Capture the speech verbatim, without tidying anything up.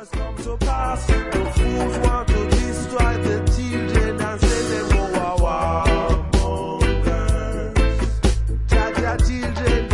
has come to pass. The fools want to destroy the children and say them go war mongers. Judge your children.